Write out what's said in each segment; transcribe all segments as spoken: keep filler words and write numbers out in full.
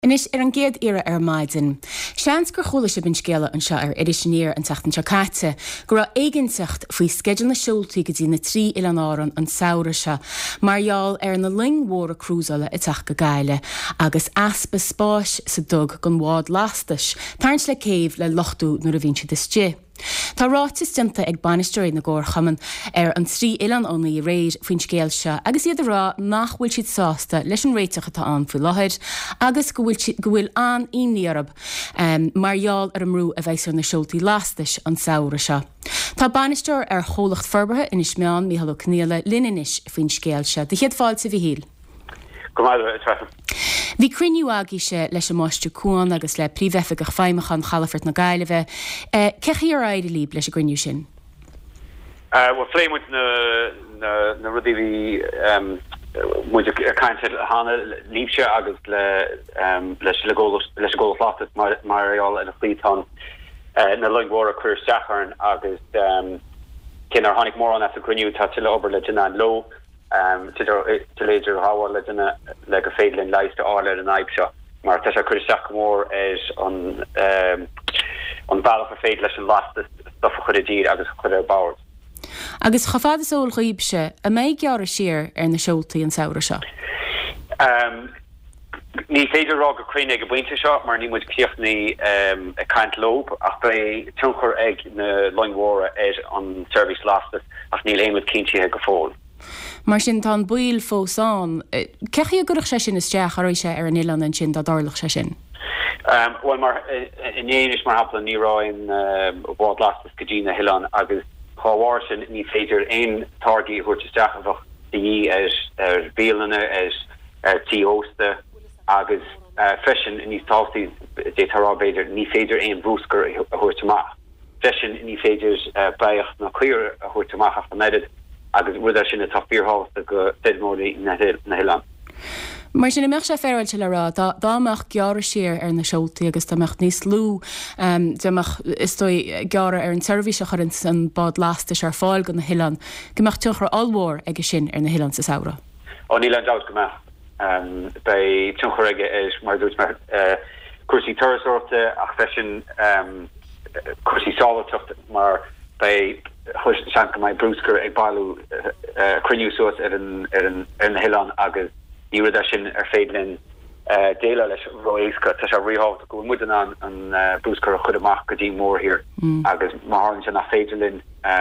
Inis ar an géad ire ar maidin. Seans gur chola se bin scéile an se ar ediisinéir an teachtan se caite, gur a éigensecht faoi schedule na siúltaí go dtí na trí ile an áran an saoire se, marall ar na lingmhóra cruúsala i teach go gaile, agus aspa spáis sa dug gon bhád lastais, tarns le céimh le lochtú nuair a bhíonn siad is dé. Tá ráit is dinta ag banisteoirí na ggóir chaman ar an trí ilan ónaí réir faoin scéal se, agus iad rá nach bhfuil siad sásta leis an réiteach atá an faoi láthir, agus go bhfuil an íníarab um, marall ar an mrú a bheitsar na siúltaí lastais an saoire se. Tá banisteoir ar cholacht forbartha inis meán Mícheál Ó Conghaile lininis faoin scéal se. De chéad fáilte bhí híl. Bhí criniú agé se leis an máiste cuán agus le príomhheifigh feimimechan chalafart na Gaile bheith. Cechi ar aide líb leis a griniú sin? Well, fléimúid na rudí bhí muid a caiinte hána líbse agus leis le ggóla flaachtas marall in a chlítán na lingmhóra chuir seacharn agus cin ar tháinig mór an as a griniú tá tuile obair le duna an lo. Um, to later how le duna le go féidlinn leiste áile an aib seo, mar tá se chuir seach mór is an um, an bailach a féid leis an lastas stofa chud a dír agus chud ar báir. Agus chafád is óil chuíbse, a méid gearra siar ar na siúltaí an saoire seo? Um, ní féidir rá go cruine go buinte seo, mar ní muid cíochnaí um, a caiint lob, ach bei túnchur ag na lingmhóra is an service lastas ach níl éimid cíntíhe go fóil. Mar sin tá buil fósán, cechi a gurach sé sin is teach ar sé ar an ilan an sin dá darlach sé sin? Um, well, mar in éis mar hapla ní rá in bhád lastas go dtí na hilan agus cháhhair sin ní féidir aon targaí chuirte steachfach í as ar bíalana as tí ósta agus freisin ní tátaí dé tarrá beidir ní féidir aon brúscar a chuirteach. Freisin ní féidir baocht na cuir a chuirteach afta medid agus bhfuil sin a tapíorthasta go deadmóí na hilan. Mar sin meach sé féil se le rá, dáach gearra siar ar na siúltaí agus dáach níos lú is gearra ar an service a chuann san bád lastais ar fáil go na hilan, gomeach tuchar allmhór ag sin ar na hilan sa saoire. Ó ní le dat gomeach. Bei tuchar aige is mar dúirt mar cuasaí tuirseorta ach freisin cuasaí sábhailteachta mar bei chuis sean go mai brúscar ag bailú criniú suas ar an hilan agus ní rud sin ar féidlinn déile leis roiéisca tá se riácht go mudan an an brúscar a chud amach go dtí mór hir agus marhann sin nach féidirlinn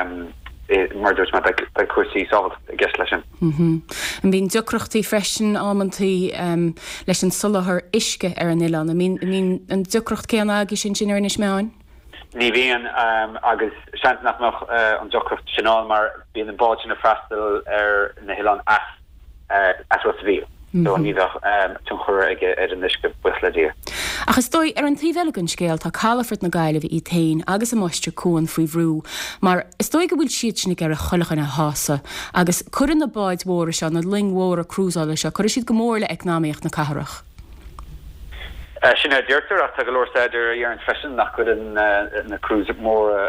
mar dúirt mar bei cuasaí sábhailt a gceist lei sin. An bhín ducrochtaí freisin ámantaí leis an sulathar isce ar an ilan, a mín an ducrocht céan agé sin sin ar inis meáin? Ní bhíon um, agus sean nach noch uh, an dochracht sinál mar bhíon an báid sin a freistal ar na hilan as uh, as was bhío. So ní bheith um, tún chur ag ar an isce buch le dír. Agus dói ar an tíhheilgan scéal tá chalafart na Gaile bhí í tain agus a muiste cuan faoi bhrú, mar is dói go bhfuil siad sinnig ar a cholachan a hása agus churann na báid mhóra se na lingmhóra cruúsála se chuir siad go mór le agnáíocht na catharach. Uh, sin a deirtar ach tá go leor staidir ar an freisin nach chud na cruús mór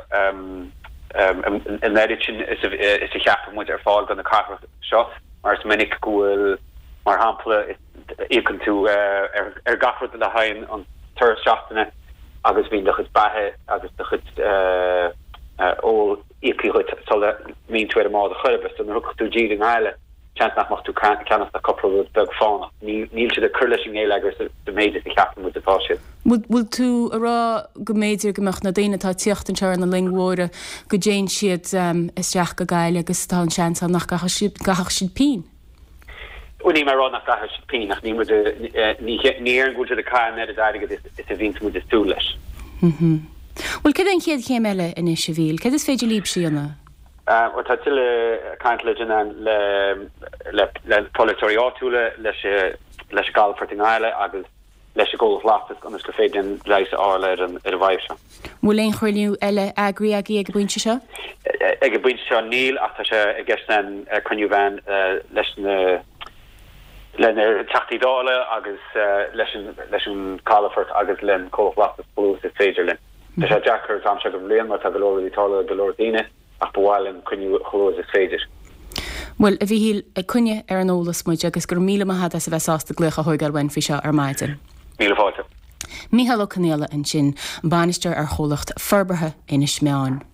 an éidir sin is a cheappa muid ar fáil gan na catharach seo, mar is minic gohfuil mar hampla íocann tú ar gafrad le hain an tuir seachtaine agus bhín de chud bathe agus de chud ó íocí chud sola mín tú ar a mád a chuirbes an ruch tú díad an eile chant nach macht tú cannas a couple of bug fauna. Níl si de curlishing élegers de méidir the captain with the passion. Will tú a rá go méidir gomeach na déine tá tíocht an seir na lingmhóra go déin siad isteach go Gaile agus tá an seans nach gachach siad pín? Uní mar rá nach gachach siad pín ach ní mu ní ar an gúte de cá net a daige is a vín mu is tú leis. Well, cad an chéad chéim eile in is sivíl? Cad is féidir líb síanna? Wat tá tiile caiint le le proletariátúile leis galfart in Gaile agus leis ggóla flaachtas gan is go féidir leis ála ar a bhaibh seo. Bhfuil éon chuirliú eile agraí agé ag buinte seo? Ag buinte seo níl ach tá sé i gceistan chuniú bhein leis lena teachtaídála agus leis an calafart agus len cóla flaachtas blús is féidirlinn. Tá sé Jackar am se go bblion mar tá go leir tála go leir daine ach bháilin cuniú chlós is féidir. Well, a bhí híl a cunne ar an ólas muid agus gur míle maithe a bheith sásta glucha thuig ar bhain fi seo ar maidin. míle fáilte. Míhall Ó Conghaile an sin banisteir ar cholacht forbartha ina Smeán.